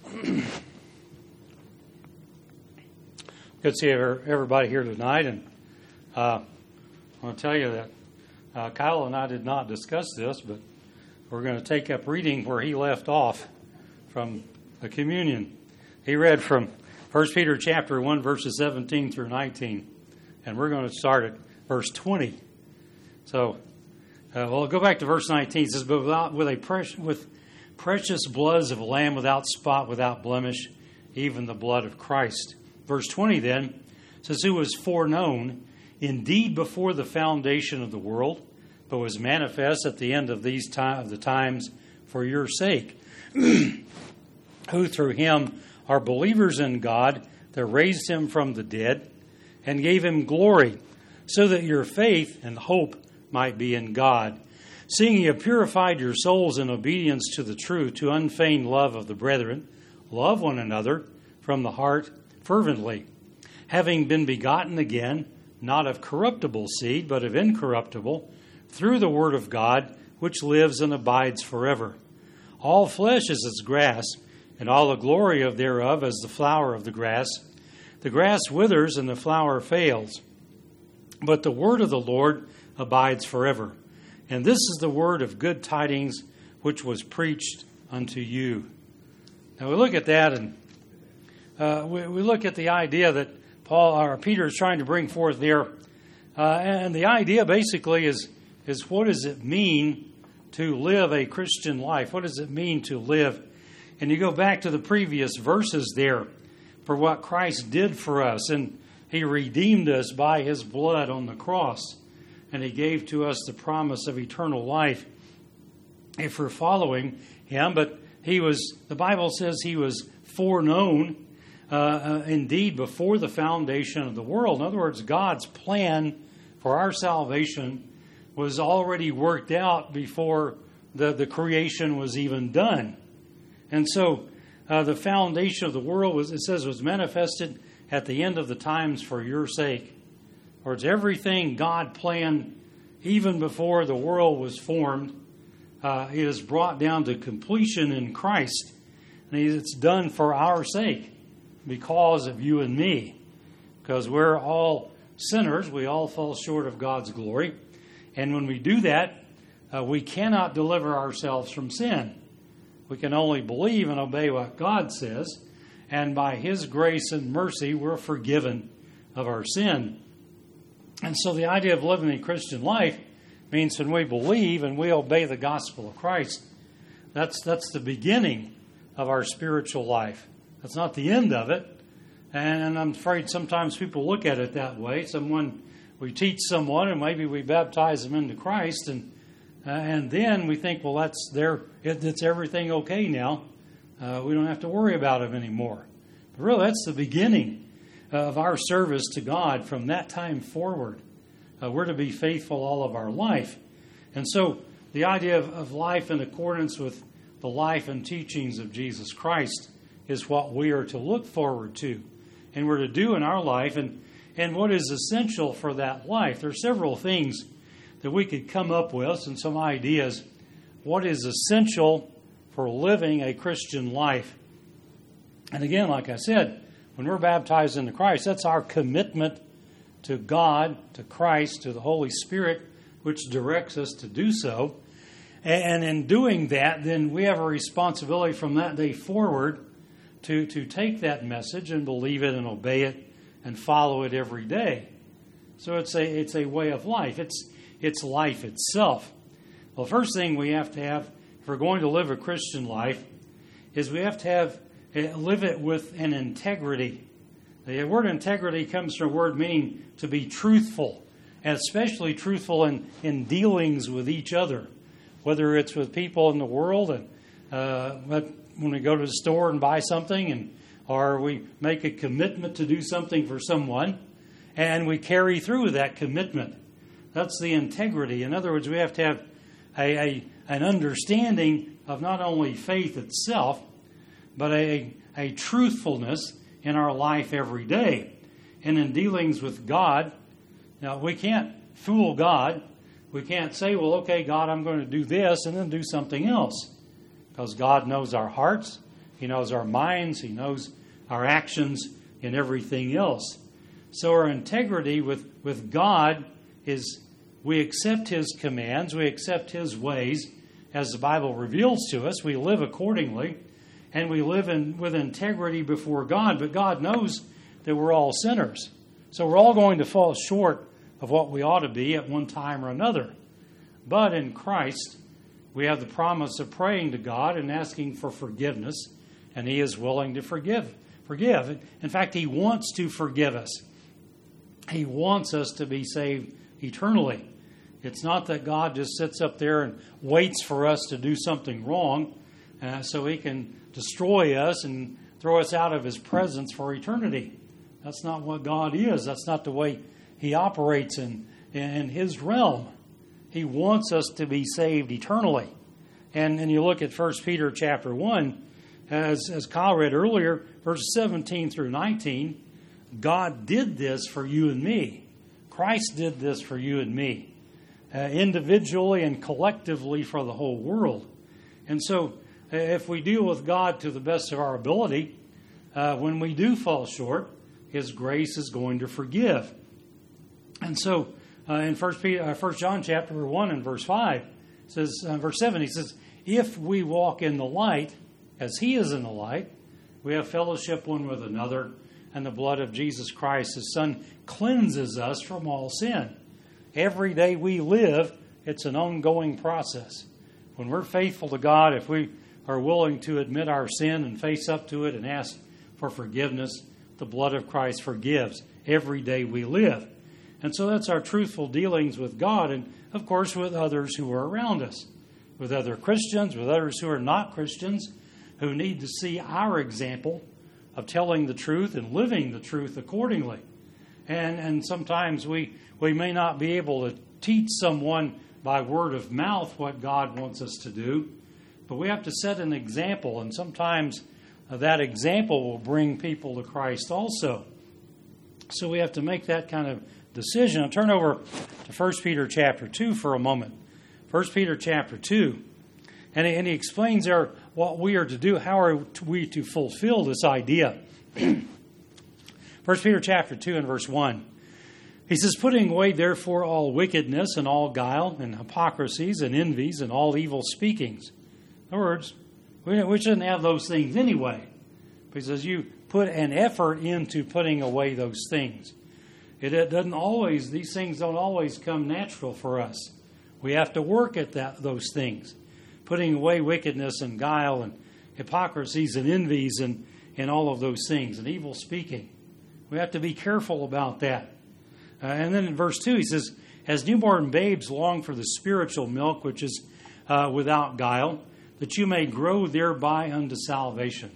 Good to see everybody here tonight, and I want to tell you that Kyle and I did not discuss this, but we're going to take up reading where he left off from the communion. He read from 1 Peter chapter 1, verses 17 through 19, and we're going to start at verse 20. So, we'll go back to verse 19. It says, "But with precious bloods of a lamb without spot, without blemish, even the blood of Christ." Verse 20 then says, "Who was foreknown indeed before the foundation of the world, but was manifest at the end of the times for your sake, who through him are believers in God, that raised him from the dead, and gave him glory, so that your faith and hope might be in God. Seeing ye have purified your souls in obedience to the truth, to unfeigned love of the brethren, love one another from the heart fervently, having been begotten again, not of corruptible seed, but of incorruptible, through the word of God, which lives and abides forever. All flesh is as grass, and all the glory of thereof as the flower of the grass. The grass withers and the flower fails, but the word of the Lord abides forever. And this is the word of good tidings which was preached unto you." Now we look at that, and we look at the idea that Peter is trying to bring forth there, and the idea basically is what does it mean to live a Christian life? What does it mean to live? And you go back to the previous verses there for what Christ did for us, and he redeemed us by his blood on the cross, and he gave to us the promise of eternal life if we're following him. But the Bible says he was foreknown indeed before the foundation of the world. In other words, God's plan for our salvation was already worked out before the creation was even done. And so the foundation of the world was manifested at the end of the times for your sake. Or it's everything God planned even before the world was formed. It is brought down to completion in Christ. And it's done for our sake because of you and me. Because we're all sinners. We all fall short of God's glory. And when we do that, we cannot deliver ourselves from sin. We can only believe and obey what God says. And by his grace and mercy, we're forgiven of our sin. And so the idea of living a Christian life means when we believe and we obey the gospel of Christ, that's the beginning of our spiritual life. That's not the end of it. And I'm afraid sometimes people look at it that way. We teach someone and maybe we baptize them into Christ, and then we think, well, it's everything okay now. We don't have to worry about him anymore. But really, that's the beginning of our service to God from that time forward. We're to be faithful all of our life. And so the idea of life in accordance with the life and teachings of Jesus Christ is what we are to look forward to and we're to do in our life, and what is essential for that life. There are several things that we could come up with and some ideas. What is essential for living a Christian life? And again, like I said, when we're baptized into Christ, that's our commitment to God, to Christ, to the Holy Spirit, which directs us to do so. And in doing that, then we have a responsibility from that day forward to take that message and believe it and obey it and follow it every day. So it's a way of life. It's life itself. Well, the first thing we have to have, if we're going to live a Christian life, is we have to live it with an integrity. The word integrity comes from a word meaning to be truthful, and especially truthful in dealings with each other, whether it's with people in the world, and when we go to the store and buy something, or we make a commitment to do something for someone, and we carry through that commitment. That's the integrity. In other words, we have to have an understanding of not only faith itself, but a truthfulness in our life every day. And in dealings with God, now we can't fool God. We can't say, well, okay, God, I'm going to do this and then do something else. Because God knows our hearts. He knows our minds. He knows our actions and everything else. So our integrity with God is we accept His commands, we accept His ways as the Bible reveals to us. We live accordingly, and we live with integrity before God. But God knows that we're all sinners. So we're all going to fall short of what we ought to be at one time or another. But in Christ, we have the promise of praying to God and asking for forgiveness, and He is willing to forgive. In fact, He wants to forgive us. He wants us to be saved eternally. It's not that God just sits up there and waits for us to do something wrong so He can destroy us and throw us out of His presence for eternity. That's not what God is. That's not the way He operates in His realm. He wants us to be saved eternally. And you look at 1 Peter chapter 1, as Kyle read earlier, verses 17 through 19, God did this for you and me. Christ did this for you and me, individually and collectively for the whole world. And so if we deal with God to the best of our ability, when we do fall short, His grace is going to forgive. And so in 1 John chapter 1 and verse 5, it says, verse 7, he says, if we walk in the light, as He is in the light, we have fellowship one with another, and the blood of Jesus Christ, His Son, cleanses us from all sin. Every day we live, it's an ongoing process. When we're faithful to God, if we are willing to admit our sin and face up to it and ask for forgiveness, the blood of Christ forgives every day we live. And so that's our truthful dealings with God and, of course, with others who are around us, with other Christians, with others who are not Christians, who need to see our example of telling the truth and living the truth accordingly. And sometimes we may not be able to teach someone by word of mouth what God wants us to do, but we have to set an example, and sometimes that example will bring people to Christ also. So we have to make that kind of decision. I'll turn over to 1 Peter chapter 2 for a moment. 1 Peter chapter 2. And he explains there what we are to do. How are we to fulfill this idea? 1 Peter chapter 2 and verse 1. He says, putting away therefore all wickedness and all guile and hypocrisies and envies and all evil speakings. In other words, we shouldn't have those things anyway. But he says you put an effort into putting away those things. It doesn't always, these things don't always come natural for us. We have to work at those things. Putting away wickedness and guile and hypocrisies and envies and all of those things, and evil speaking. We have to be careful about that. And then in verse 2, he says, as newborn babes long for the spiritual milk, which is without guile, that you may grow thereby unto salvation.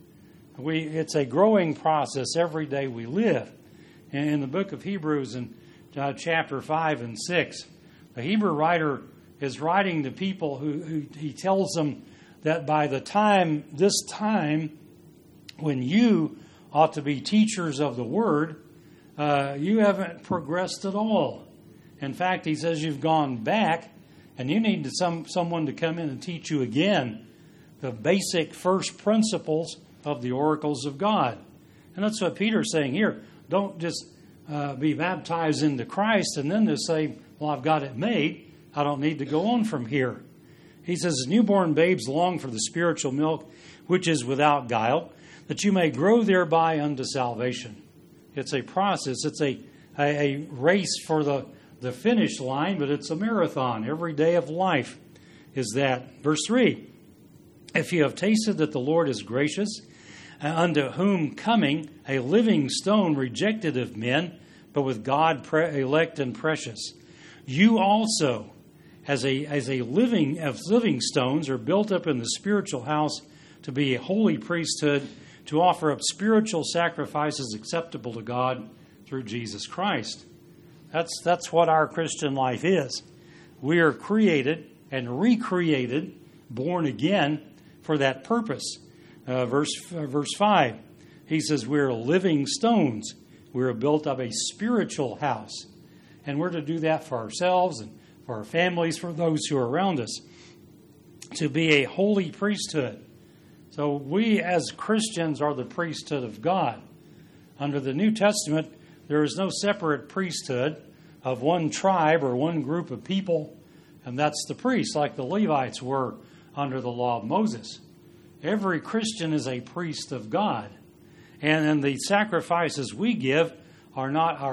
It's a growing process every day we live. And in the book of Hebrews in chapter 5 and 6, the Hebrew writer is writing to people who he tells them that by this time when you ought to be teachers of the Word, you haven't progressed at all. In fact, he says you've gone back and you need someone to come in and teach you again the basic first principles of the oracles of God. And that's what Peter's saying here. Don't just be baptized into Christ and then just say, well, I've got it made. I don't need to go on from here. He says, newborn babes long for the spiritual milk, which is without guile, that you may grow thereby unto salvation. It's a process. It's a race for the finish line, but it's a marathon. Every day of life is that. Verse 3, if you have tasted that the Lord is gracious, unto whom coming a living stone rejected of men, but with God elect and precious, you also, as living stones, are built up in the spiritual house to be a holy priesthood, to offer up spiritual sacrifices acceptable to God through Jesus Christ. That's what our Christian life is. We are created and recreated, born again, for that purpose. Verse 5, he says we're living stones. We're built up a spiritual house. And we're to do that for ourselves and for our families, for those who are around us, to be a holy priesthood. So we as Christians are the priesthood of God. Under the New Testament, there is no separate priesthood of one tribe or one group of people, and that's the priests, like the Levites were under the law of Moses. Every Christian is a priest of God. And the sacrifices we give are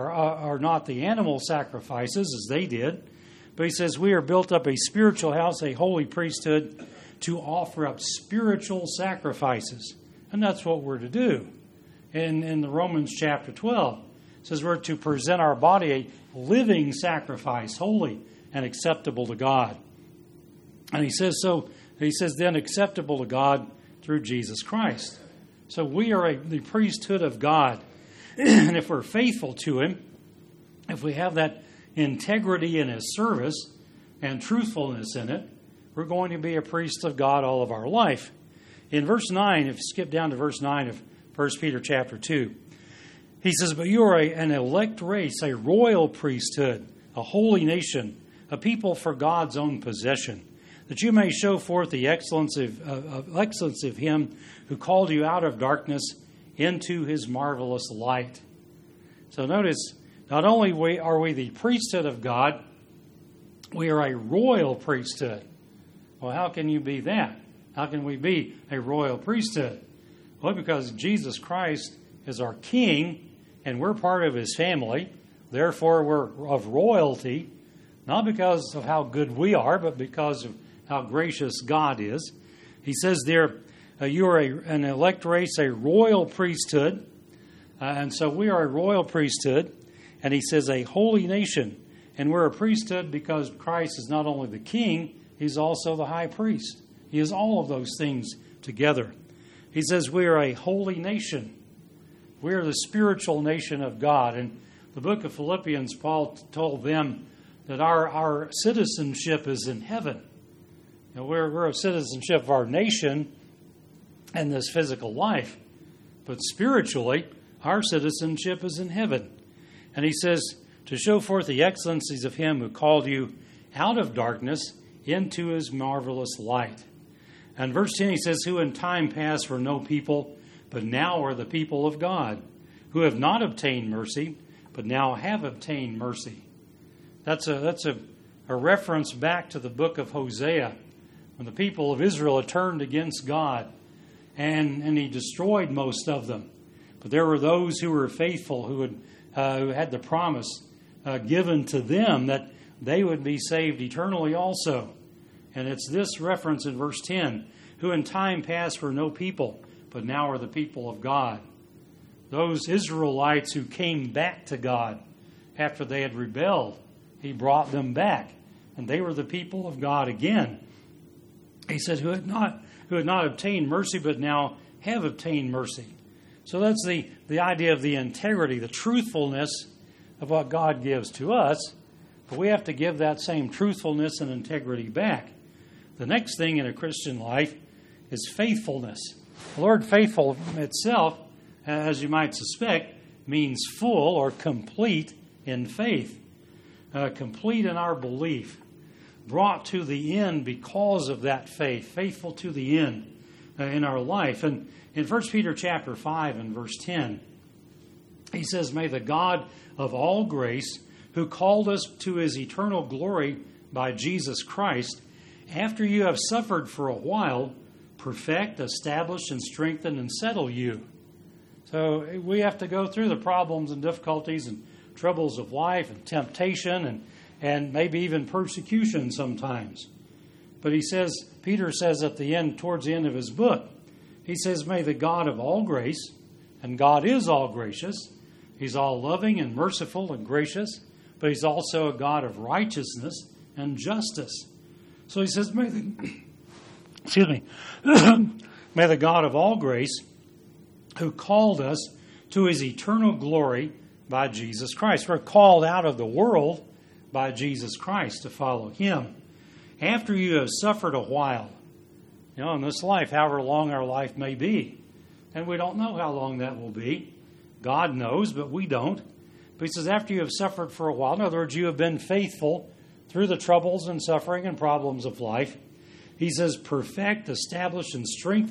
not the animal sacrifices as they did. But he says we are built up a spiritual house, a holy priesthood, to offer up spiritual sacrifices. And that's what we're to do. In the Romans chapter 12, it says we're to present our body a living sacrifice, holy and acceptable to God. And he says then acceptable to God through Jesus Christ. So we are the priesthood of God. And if we're faithful to Him, if we have that integrity in His service and truthfulness in it, we're going to be a priest of God all of our life. In verse 9, if you skip down to verse 9 of 1 Peter chapter 2, he says, "But you are an elect race, a royal priesthood, a holy nation, a people for God's own possession, that you may show forth the excellence of Him who called you out of darkness into His marvelous light." So notice, not only are we the priesthood of God, we are a royal priesthood. Well, how can you be that? How can we be a royal priesthood? Well, because Jesus Christ is our King, and we're part of His family. Therefore, we're of royalty, not because of how good we are, but because of how gracious God is. He says there, you are an elect race, a royal priesthood. And so we are a royal priesthood. And he says a holy nation. And we're a priesthood because Christ is not only the king, He's also the high priest. He is all of those things together. He says we are a holy nation. We are the spiritual nation of God. In the book of Philippians, Paul told them that our citizenship is in heaven. Now, we're a citizenship of our nation and this physical life. But spiritually, our citizenship is in heaven. And he says, to show forth the excellencies of Him who called you out of darkness into His marvelous light. And verse 10, he says, who in time past were no people, but now are the people of God, who have not obtained mercy, but now have obtained mercy. That's a reference back to the book of Hosea, when the people of Israel had turned against God, and He destroyed most of them. But there were those who were faithful, who had the promise given to them that they would be saved eternally also. And it's this reference in verse 10, who in time past were no people, but now are the people of God. Those Israelites who came back to God after they had rebelled, He brought them back, and they were the people of God again. He said, who had not obtained mercy, but now have obtained mercy. So that's the idea of the integrity, the truthfulness of what God gives to us. But we have to give that same truthfulness and integrity back. The next thing in a Christian life is faithfulness. The word faithful itself, as you might suspect, means full or complete in faith. Complete in our belief. Brought to the end because of that faith. Faithful to the end in our life. And in 1 Peter chapter 5 and verse 10, he says, may the God of all grace, who called us to His eternal glory by Jesus Christ, after you have suffered for a while, perfect, establish, and strengthen, and settle you. So we have to go through the problems and difficulties and troubles of life and temptation and maybe even persecution sometimes. But Peter says at the end, towards the end of his book, he says, may the God of all grace, and God is all gracious, He's all loving and merciful and gracious, but He's also a God of righteousness and justice. So he says, may the God of all grace, who called us to His eternal glory by Jesus Christ. We're called out of the world by Jesus Christ to follow Him. After you have suffered a while, in this life, however long our life may be, and we don't know how long that will be. God knows, but we don't. But he says, after you have suffered for a while, in other words, you have been faithful through the troubles and suffering and problems of life. He says, perfect, establish, and strengthen,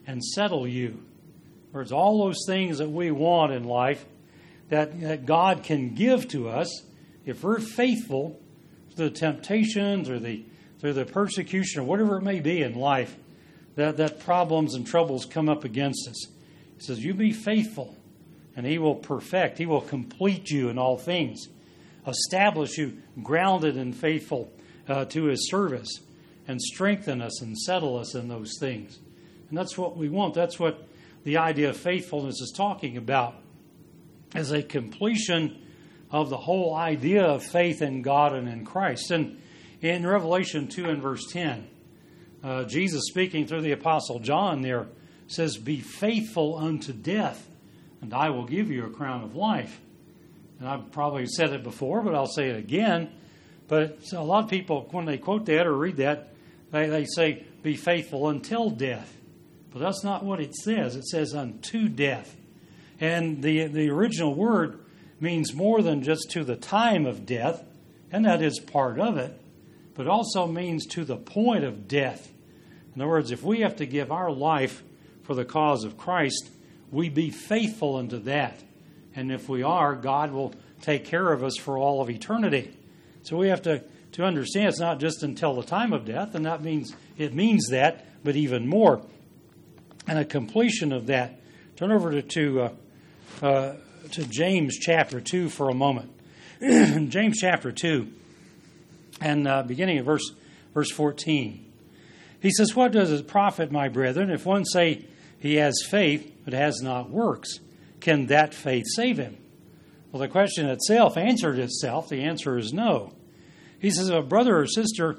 and settle you. Or it's all those things that we want in life that God can give to us if we're faithful to the temptations or through the persecution or whatever it may be in life, that problems and troubles come up against us. He says, you be faithful, and He will perfect, He will complete you in all things, establish you grounded and faithful to His service, and strengthen us and settle us in those things. And that's what we want. That's what the idea of faithfulness is talking about, as a completion of the whole idea of faith in God and in Christ. And in Revelation 2 and verse 10, Jesus speaking through the Apostle John there says, be faithful unto death, and I will give you a crown of life. And I've probably said it before, but I'll say it again. But a lot of people, when they quote that or read that, they say, be faithful until death. But that's not what it says. It says unto death. And the original word means more than just to the time of death, and that is part of it, but also means to the point of death. In other words, if we have to give our life for the cause of Christ, we be faithful unto that. And if we are, God will take care of us for all of eternity. So we have to understand it's not just until the time of death, and that means it means that, but even more. And a completion of that. Turn over to James chapter 2 for a moment. James chapter 2, and beginning of verse 14. He says, what does it profit, my brethren, if one say he has faith but has not works? Can that faith save him? Well, the question itself answered itself. The answer is no. He says, if a brother or sister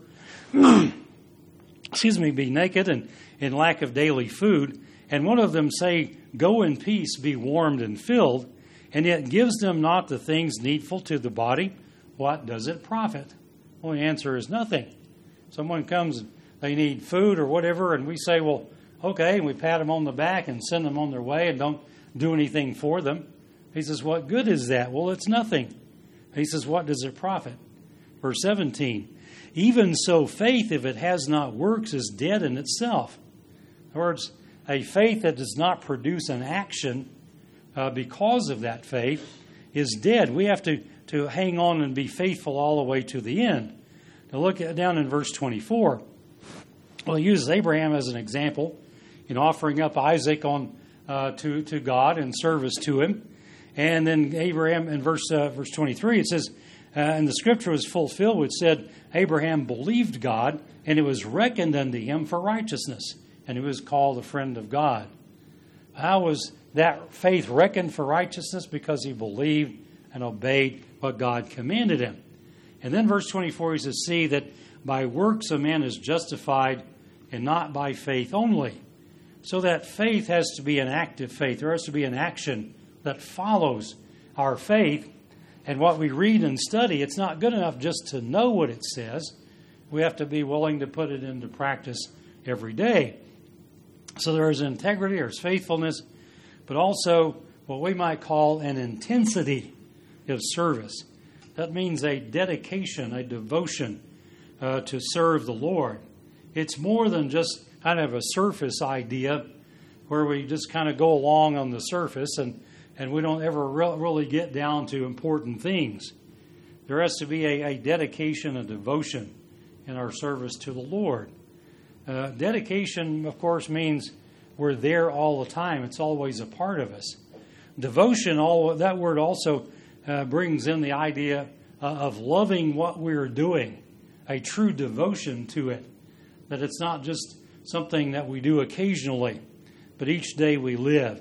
be naked and in lack of daily food, and one of them say, go in peace, be warmed and filled, and yet gives them not the things needful to the body, what does it profit? Well, the answer is nothing. Someone comes, they need food or whatever, and we say, well, okay, and we pat them on the back and send them on their way and don't do anything for them. He says, what good is that? Well, it's nothing. He says, what does it profit? Verse 17, even so faith, if it has not works, is dead in itself. In other words, a faith that does not produce an action because of that faith is dead. We have to hang on and be faithful all the way to the end. Now look down in verse 24. Well, he uses Abraham as an example in offering up Isaac to God in service to him. And then Abraham in verse 23, it says, and the scripture was fulfilled, which said, Abraham believed God, and it was reckoned unto him for righteousness, and he was called a friend of God. How was that faith reckoned for righteousness? Because he believed and obeyed what God commanded him. And then verse 24, he says, see that by works a man is justified, and not by faith only. So that faith has to be an active faith. There has to be an action that follows our faith. And what we read and study, it's not good enough just to know what it says. We have to be willing to put it into practice every day. So there is integrity, there's faithfulness, but also what we might call an intensity of service. That means a dedication, a devotion to serve the Lord. It's more than just kind of a surface idea where we just kind of go along on the surface and we don't ever really get down to important things. There has to be a dedication, a devotion in our service to the Lord. Dedication, of course, means we're there all the time. It's always a part of us. Devotion, that word also brings in the idea of loving what we're doing, a true devotion to it, that it's not just something that we do occasionally, but each day we live.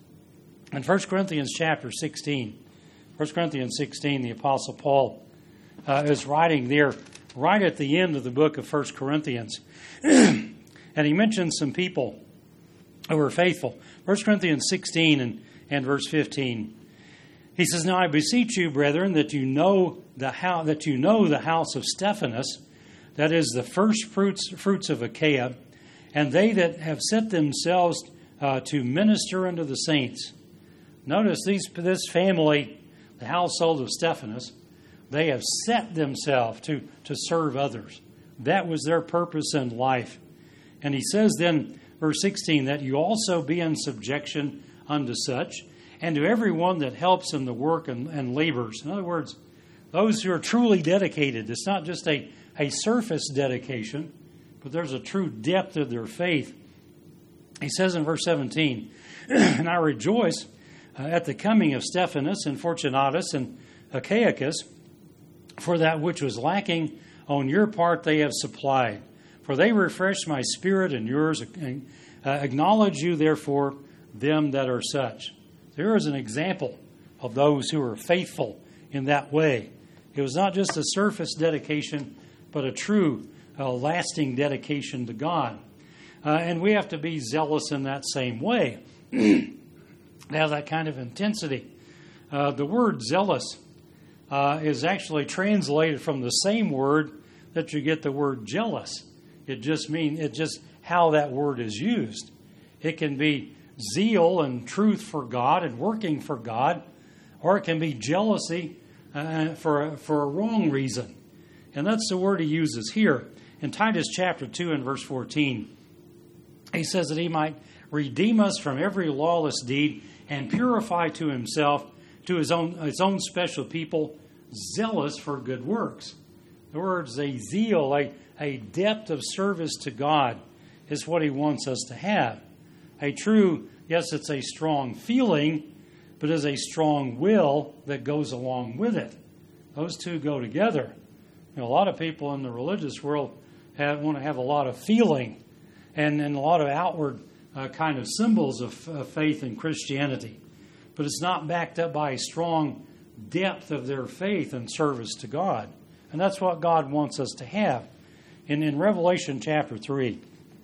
In 1 Corinthians chapter 16, 1 Corinthians 16, the Apostle Paul is writing there right at the end of the book of 1 Corinthians. And he mentions some people who were faithful. 1 Corinthians 16 and verse 15. He says, now I beseech you, brethren, that you know the house of Stephanas, that is the first fruits of Achaia, and they that have set themselves to minister unto the saints. Notice this family, the household of Stephanas, they have set themselves to serve others. That was their purpose in life. And he says then, verse 16, that you also be in subjection unto such, and to everyone that helps in the work and labors. In other words, those who are truly dedicated. It's not just a surface dedication, but there's a true depth of their faith. He says in verse 17, and I rejoice at the coming of Stephanas and Fortunatus and Achaicus, for that which was lacking on your part they have supplied. For they refreshed my spirit and yours. Acknowledge you, therefore, them that are such. There is an example of those who are faithful in that way. It was not just a surface dedication, but a true, lasting dedication to God. And we have to be zealous in that same way. Have that kind of intensity. The word zealous is actually translated from the same word that you get the word jealous. It just how that word is used. It can be zeal and truth for God and working for God, or it can be jealousy for a wrong reason. And that's the word he uses here. In Titus chapter 2 and verse 14, he says that he might redeem us from every lawless deed and purify to himself, to his own special people, zealous for good works. In other words, a zeal, a depth of service to God is what he wants us to have. A true, yes, it's a strong feeling, but it's a strong will that goes along with it. Those two go together. A lot of people in the religious world want to have a lot of feeling and a lot of outward kind of symbols of faith in Christianity. But it's not backed up by a strong depth of their faith and service to God. And that's what God wants us to have. In Revelation chapter 3,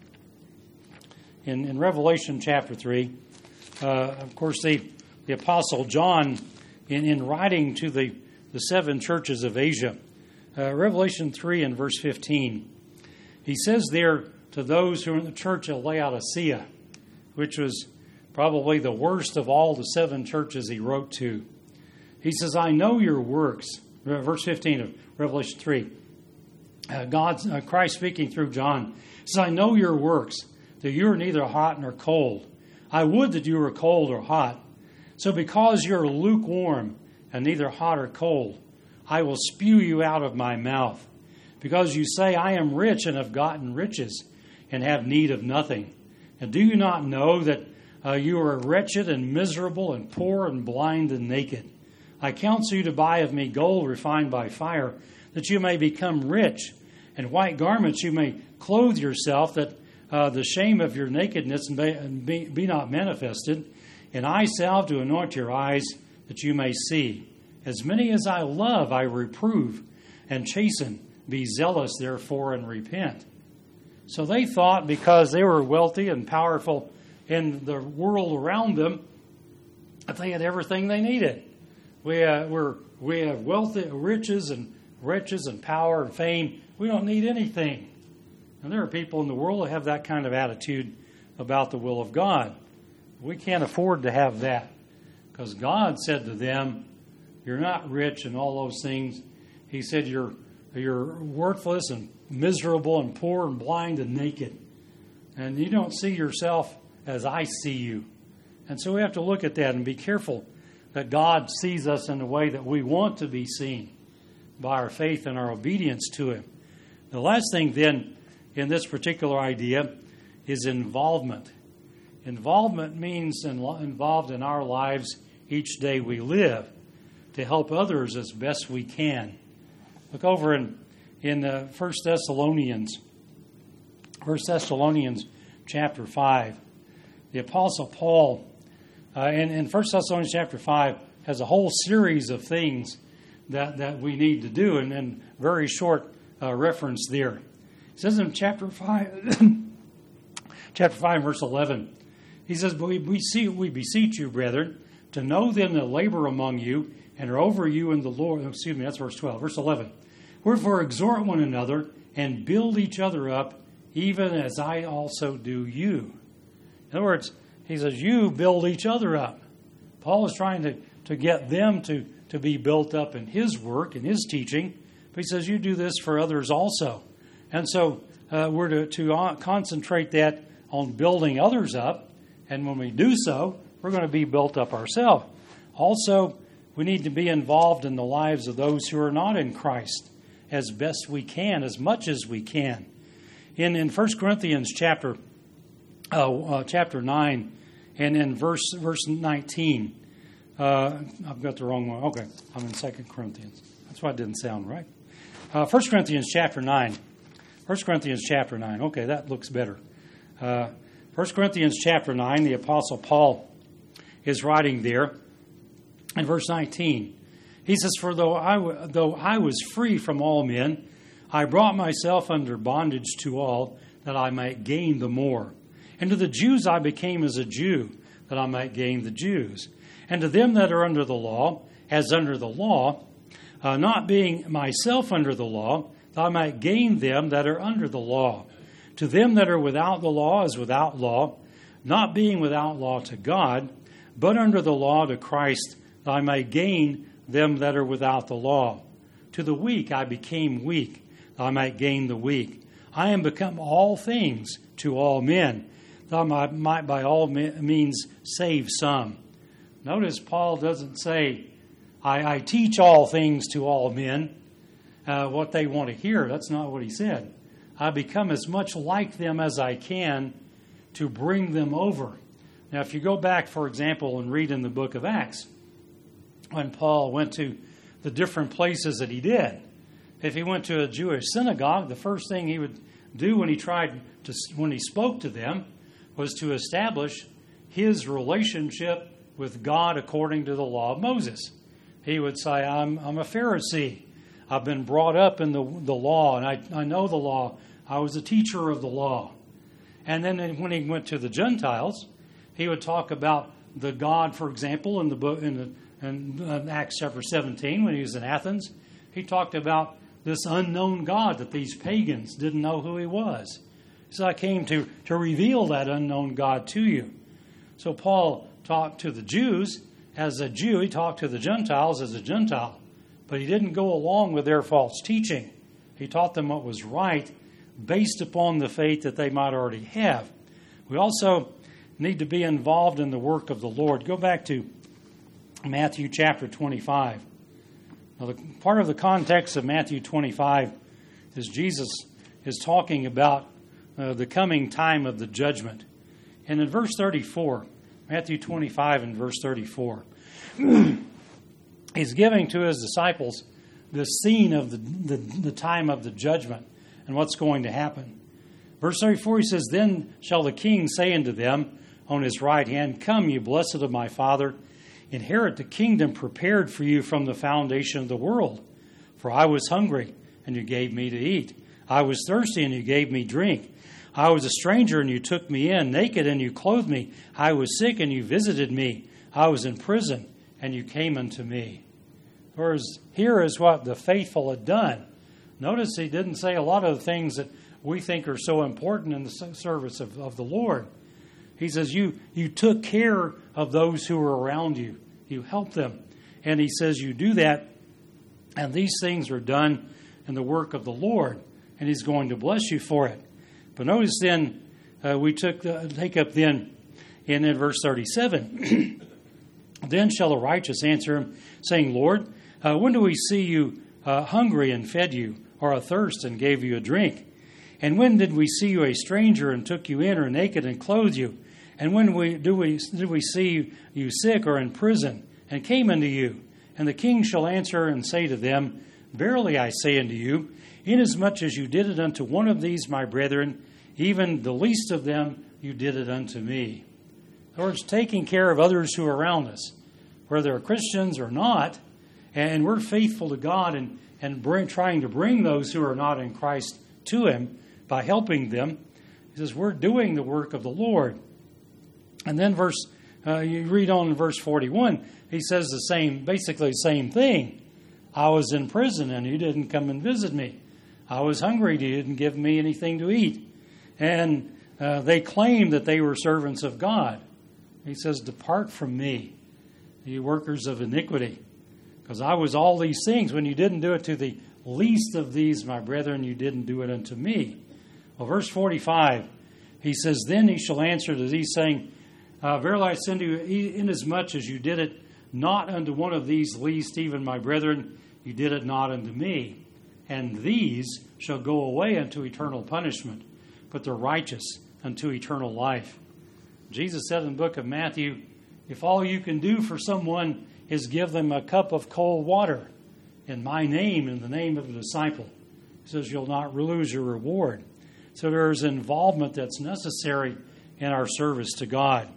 in Revelation chapter 3, of course, the Apostle John, in writing to the seven churches of Asia, Revelation 3 and verse 15, he says there to those who are in the church of Laodicea, which was probably the worst of all the seven churches he wrote to. He says, I know your works. Verse 15 of Revelation 3. Christ speaking through John says, I know your works, that you are neither hot nor cold. I would that you were cold or hot. So because you're lukewarm and neither hot or cold, I will spew you out of my mouth. Because you say, I am rich and have gotten riches and have need of nothing. And do you not know that you are wretched and miserable and poor and blind and naked? I counsel you to buy of me gold refined by fire, that you may become rich, and white garments you may clothe yourself, that the shame of your nakedness be not manifested, and eye salve to anoint your eyes, that you may see. As many as I love, I reprove and chasten. Be zealous, therefore, and repent. So they thought because they were wealthy and powerful in the world around them, that they had everything they needed. We have wealth, riches and power and fame. We don't need anything. And there are people in the world that have that kind of attitude about the will of God. We can't afford to have that, because God said to them, you're not rich and all those things. He said you're worthless and miserable and poor and blind and naked. And you don't see yourself as I see you. And so we have to look at that and be careful that God sees us in the way that we want to be seen by our faith and our obedience to Him. The last thing then in this particular idea is involvement. Involvement means involved in our lives each day we live to help others as best we can. Look over in 1 Thessalonians chapter 5. The Apostle Paul, in 1 Thessalonians chapter 5, has a whole series of things that we need to do, and very short reference there. It says in chapter 5, verse 11, he says, "But we beseech you, brethren, to know them that labor among you and are over you in the Lord." Excuse me, that's verse 12. Verse 11. "Wherefore exhort one another and build each other up, even as I also do you." In other words, he says, you build each other up. Paul is trying to get them to be built up in his work, in his teaching. But he says, you do this for others also. And so we're to concentrate that on building others up. And when we do so, we're going to be built up ourselves. Also, we need to be involved in the lives of those who are not in Christ as best we can, as much as we can. In 1 Corinthians chapter 9 and in verse 19, I've got the wrong one. Okay, I'm in 2 Corinthians. That's why it didn't sound right. 1 Corinthians chapter 9. 1 Corinthians chapter 9. Okay, that looks better. 1 Corinthians chapter 9, the Apostle Paul is writing there in verse 19. He says, "For though I was free from all men, I brought myself under bondage to all, that I might gain the more. And to the Jews I became as a Jew, that I might gain the Jews. And to them that are under the law, as under the law, not being myself under the law, that I might gain them that are under the law. To them that are without the law, as without law, not being without law to God, but under the law to Christ, that I might gain them that are without the law. To the weak I became weak, that I might gain the weak. I am become all things to all men, that I might by all means save some." Notice Paul doesn't say, I teach all things to all men, what they want to hear. That's not what he said. I become as much like them as I can to bring them over. Now, if you go back, for example, and read in the book of Acts, when Paul went to the different places that he did, if he went to a Jewish synagogue, the first thing he would do when he spoke to them was to establish his relationship with God according to the law of Moses. He would say, I'm a Pharisee. I've been brought up in the law, and I know the law. I was a teacher of the law. And then when he went to the Gentiles, he would talk about the God, for example, in the book in Acts chapter 17, when he was in Athens. He talked about this unknown God that these pagans didn't know who he was. So I came to reveal that unknown God to you. So Paul talked to the Jews as a Jew. He talked to the Gentiles as a Gentile. But he didn't go along with their false teaching. He taught them what was right based upon the faith that they might already have. We also need to be involved in the work of the Lord. Go back to Matthew chapter 25. Now, part of the context of Matthew 25 is Jesus is talking about the coming time of the judgment. And in verse 34, Matthew 25 and verse 34, he's giving to his disciples the scene of the time of the judgment and what's going to happen. Verse 34, he says, "Then shall the king say unto them on his right hand, Come, ye blessed of my Father, inherit the kingdom prepared for you from the foundation of the world. For I was hungry, and you gave me to eat. I was thirsty, and you gave me drink. I was a stranger, and you took me in. Naked, and you clothed me. I was sick, and you visited me. I was in prison, and you came unto me." Whereas here is what the faithful had done. Notice he didn't say a lot of the things that we think are so important in the service of the Lord. He says, you took care of those who were around you. You helped them. And he says, you do that, and these things are done in the work of the Lord, and he's going to bless you for it. But notice then, we take up then in verse 37, "Then shall the righteous answer him, saying, Lord, when do we see you hungry and fed you, or athirst and gave you a drink? And when did we see you a stranger and took you in, or naked and clothed you? And when did we see you sick or in prison and came unto you? And the king shall answer and say to them, Verily I say unto you, inasmuch as you did it unto one of these my brethren, even the least of them, you did it unto me." In other words, taking care of others who are around us, whether they're Christians or not, and we're faithful to God and trying to bring those who are not in Christ to him by helping them. He says, we're doing the work of the Lord. And then you read on in verse 41, he says basically the same thing. I was in prison and you didn't come and visit me. I was hungry and you didn't give me anything to eat. And they claimed that they were servants of God. He says, "Depart from me, you workers of iniquity. Because I was all these things. When you didn't do it to the least of these, my brethren, you didn't do it unto me." Well, verse 45, He says, Then he shall answer to thee, saying, Verily I say unto you, inasmuch as you did it not unto one of these least, even my brethren, you did it not unto me. And these shall go away unto eternal punishment, but the righteous unto eternal life. Jesus said in the book of Matthew, if all you can do for someone is give them a cup of cold water in my name, in the name of the disciple, he says you'll not lose your reward. So there's involvement that's necessary in our service to God.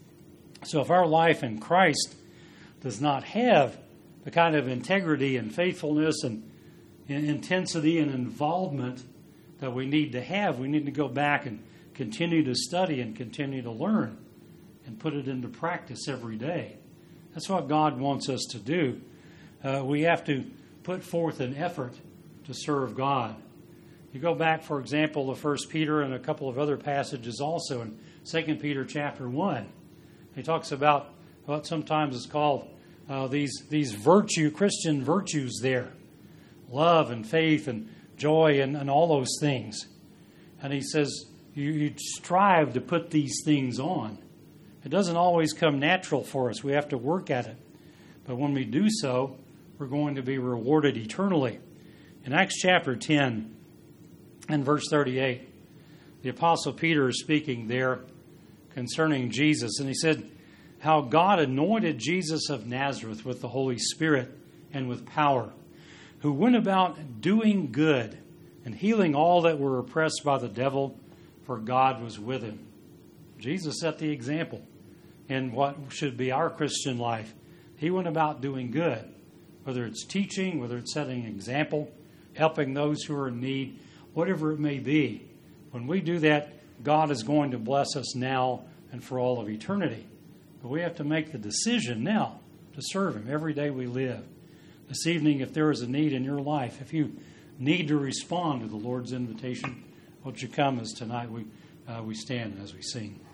So if our life in Christ does not have the kind of integrity and faithfulness and intensity and involvement that we need to have, we need to go back and continue to study and continue to learn and put it into practice every day. That's what God wants us to do. We have to put forth an effort to serve God. You go back, for example, to 1 Peter and a couple of other passages also in 2 Peter chapter 1. He talks about what sometimes is called these Christian virtues there. Love and faith and joy and all those things. And he says, you strive to put these things on. It doesn't always come natural for us. We have to work at it. But when we do so, we're going to be rewarded eternally. In Acts chapter 10 and verse 38, the Apostle Peter is speaking there concerning Jesus. And he said, how God anointed Jesus of Nazareth with the Holy Spirit and with power, who went about doing good and healing all that were oppressed by the devil, for God was with him. Jesus set the example in what should be our Christian life. He went about doing good, whether it's teaching, whether it's setting an example, helping those who are in need, whatever it may be. When we do that, God is going to bless us now and for all of eternity. But we have to make the decision now to serve Him every day we live. This evening, if there is a need in your life, if you need to respond to the Lord's invitation, won't you come as tonight we stand as we sing.